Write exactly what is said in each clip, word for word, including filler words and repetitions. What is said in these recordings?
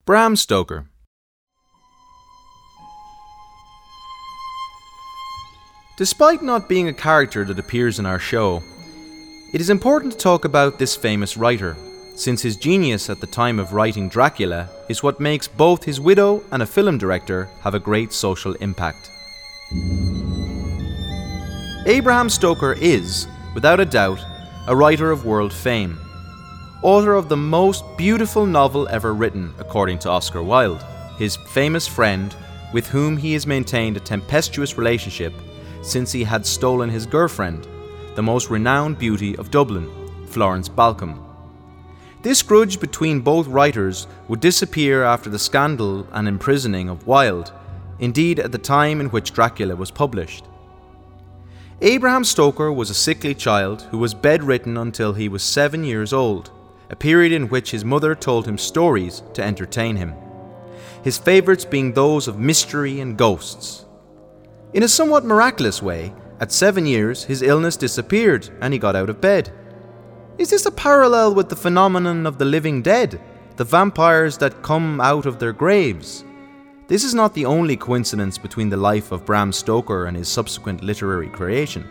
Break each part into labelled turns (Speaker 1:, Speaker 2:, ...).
Speaker 1: Bram Stoker. Despite not being a character that appears in our show, it is important to talk about this famous writer, since his genius at the time of writing Dracula is what makes both his widow and a film director have a great social impact. Abraham Stoker is, without a doubt, a writer of world fame, author of the most beautiful novel ever written, according to Oscar Wilde, his famous friend with whom he has maintained a tempestuous relationship since he had stolen his girlfriend, the most renowned beauty of Dublin, Florence Balcombe. This grudge between both writers would disappear after the scandal and imprisoning of Wilde, indeed at the time in which Dracula was published. Abraham Stoker was a sickly child who was bedridden until he was seven years old, a period in which his mother told him stories to entertain him, his favourites being those of mystery and ghosts. In a somewhat miraculous way, at seven years his illness disappeared and he got out of bed. Is this a parallel with the phenomenon of the living dead, the vampires that come out of their graves? This is not the only coincidence between the life of Bram Stoker and his subsequent literary creation.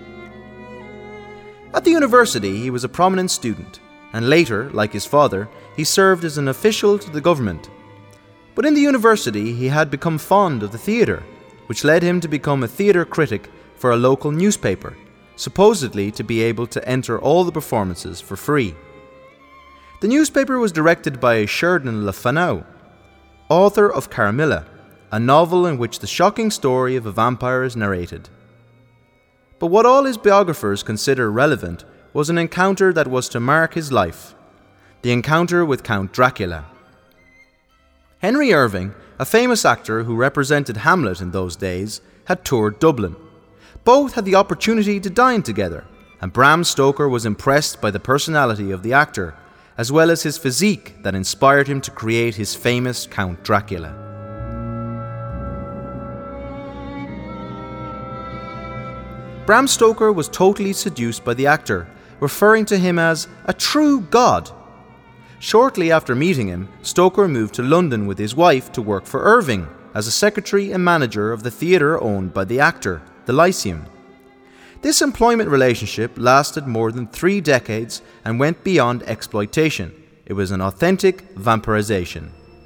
Speaker 1: At the university he was a prominent student, and later, like his father, he served as an official to the government. But in the university he had become fond of the theatre, which led him to become a theatre critic for a local newspaper, supposedly to be able to enter all the performances for free. The newspaper was directed by Sheridan Le Fanu, author of Carmilla, a novel in which the shocking story of a vampire is narrated. But what all his biographers consider relevant was an encounter that was to mark his life, the encounter with Count Dracula. Henry Irving, a famous actor who represented Hamlet in those days, had toured Dublin. Both had the opportunity to dine together, and Bram Stoker was impressed by the personality of the actor, as well as his physique that inspired him to create his famous Count Dracula. Bram Stoker was totally seduced by the actor, referring to him as a true god. Shortly after meeting him, Stoker moved to London with his wife to work for Irving as a secretary and manager of the theatre owned by the actor, the Lyceum. This employment relationship lasted more than three decades and went beyond exploitation. It was an authentic vampirization.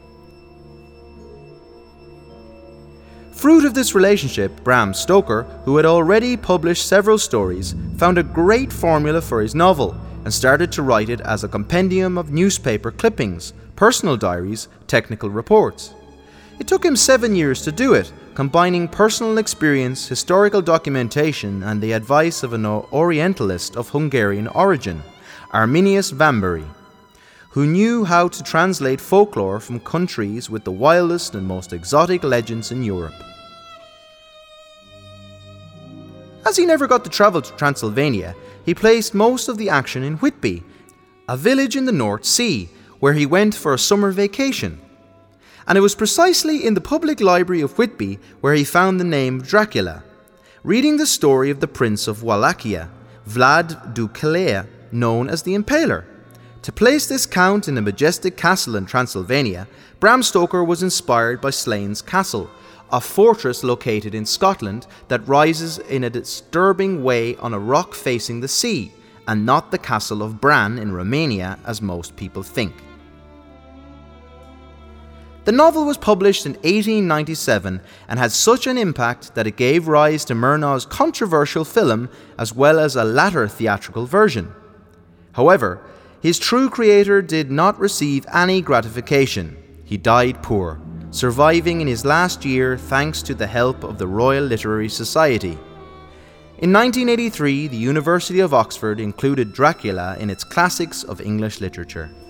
Speaker 1: Fruit of this relationship, Bram Stoker, who had already published several stories, found a great formula for his novel and started to write it as a compendium of newspaper clippings, personal diaries, technical reports. It took him seven years to do it, combining personal experience, historical documentation, and the advice of an Orientalist of Hungarian origin, Arminius Vambéry, who knew how to translate folklore from countries with the wildest and most exotic legends in Europe. As he never got to travel to Transylvania, he placed most of the action in Whitby, a village in the North Sea, where he went for a summer vacation. And it was precisely in the public library of Whitby where he found the name Dracula, reading the story of the Prince of Wallachia, Vlad Duclea, known as the Impaler. To place this count in a majestic castle in Transylvania, Bram Stoker was inspired by Slains Castle, a fortress located in Scotland that rises in a disturbing way on a rock facing the sea, and not the castle of Bran in Romania as most people think. The novel was published in eighteen ninety-seven and had such an impact that it gave rise to Murnau's controversial film as well as a latter theatrical version. However, his true creator did not receive any gratification. He died poor, surviving in his last year thanks to the help of the Royal Literary Society. In nineteen eighty-three, the University of Oxford included Dracula in its Classics of English Literature.